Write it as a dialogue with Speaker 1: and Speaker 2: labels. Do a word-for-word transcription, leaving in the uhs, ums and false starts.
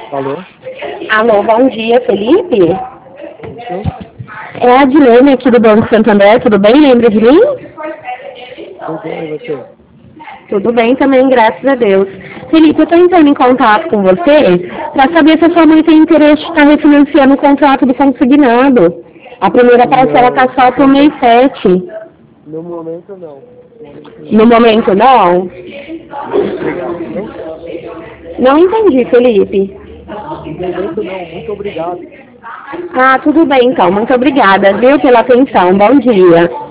Speaker 1: Alô?
Speaker 2: Alô, bom dia, Felipe?
Speaker 1: Isso?
Speaker 2: É a Adilene aqui do Banco Santander, tudo bem? Lembra de mim?
Speaker 1: Tudo bem, e você?
Speaker 2: Tudo bem também, graças a Deus. Felipe, eu estou entrando em contato com você para saber se a sua mãe tem interesse em estar refinanciando o contrato do consignado. A primeira parcela
Speaker 1: Não,
Speaker 2: está só para o mês sete.
Speaker 1: no momento não. No momento
Speaker 2: No
Speaker 1: não.
Speaker 2: momento, não?
Speaker 1: No momento não?
Speaker 2: Não entendi, Felipe.
Speaker 1: No momento não, muito obrigado.
Speaker 2: Ah, tudo bem então. Muito obrigada, viu, pela atenção. Bom dia.